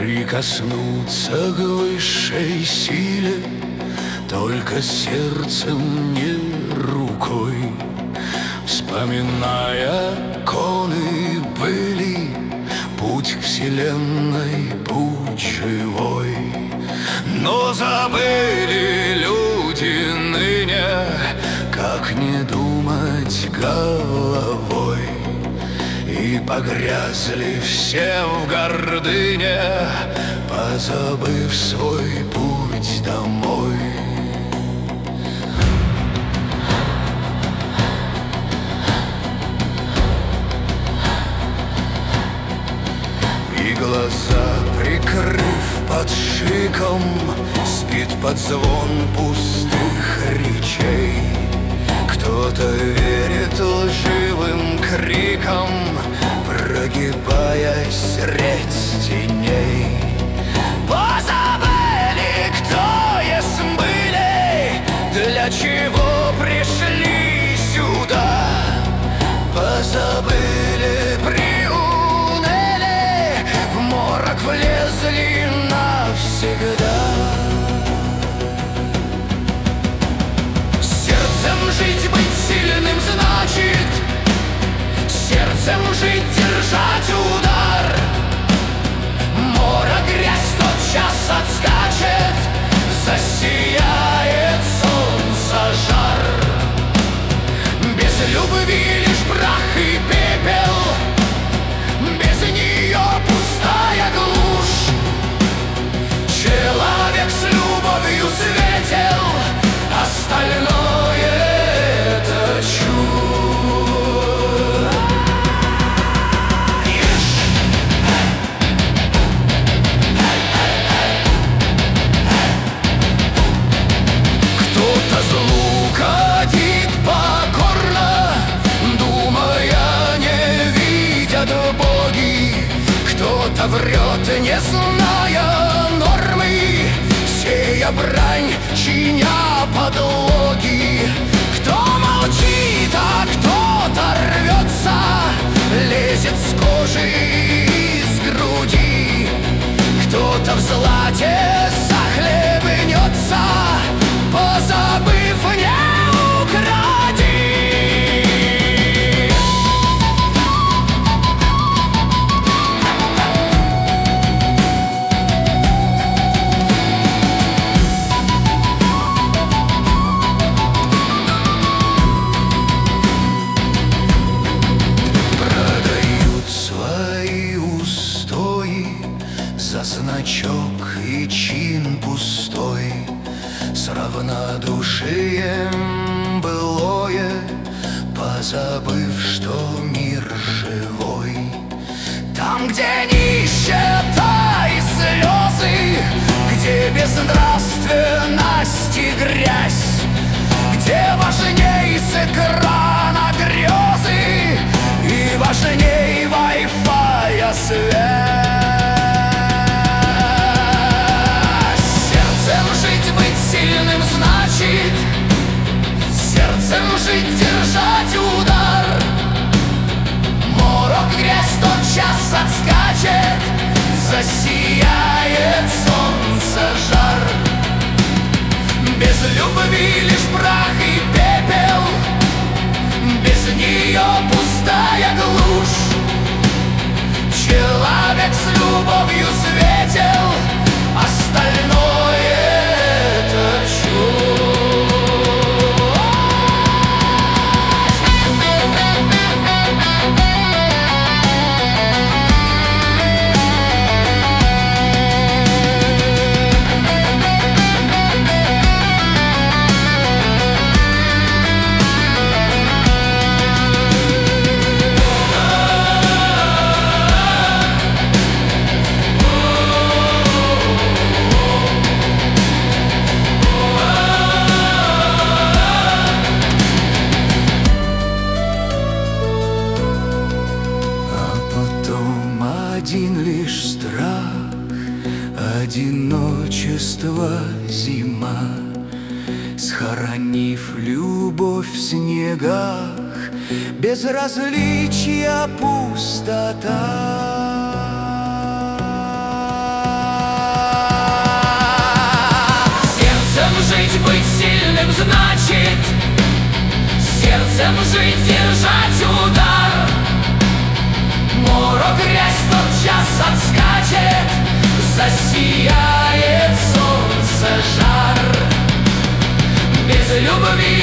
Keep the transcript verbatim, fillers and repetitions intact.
прикоснуться к высшей силе, только сердцем, не рукой. Вспоминая коны были, путь к вселенной, путь живой. Но забыли люди ныне, как не думать головой. И погрязли все в гордыне, позабыв свой путь домой. И глаза прикрыв под шиком, спит под звон пустых речей. Кто-то верит лживым крикам, прогибаясь средь теней. Позабыли, кто есть были, для чего пришли сюда. Позабыли, приуныли, в морок влезли навсегда. Жить, быть сильным значит сердцем жить, держать удар. Море, грязь тотчас отскачет, засияет солнце жар. Без любви лишь прах и пепел, без нее пустая глушь. Человек с любовью светел, остальное врет, не зная нормы, сея брань, чиня подлоги. Кто молчит, а кто-то рвется, лезет с кожи и с груди. Кто-то в злате захлебнется, позабыв не укради. Значок и чин пустой, с равнодушием былое, позабыв, что мир живой. Там, где нищета и слезы, где безнравственность и грязь, где важней с экрана грезы и важней вай-фая связь. Сильным значит сердцем жить, держать удар. Морок, грязь тотчас отскачет, засияет солнце жар. Без любви лишь прах и пепел, без нее пустая глушь. Человек с любовью светел, остальное один лишь страх, одиночество, зима, схоронив любовь в снегах, безразличия, пустота. быть сильным значит сердцем жить, держать удар. Морок, грязь тотчас отскачет, засияет солнце жар. Без любви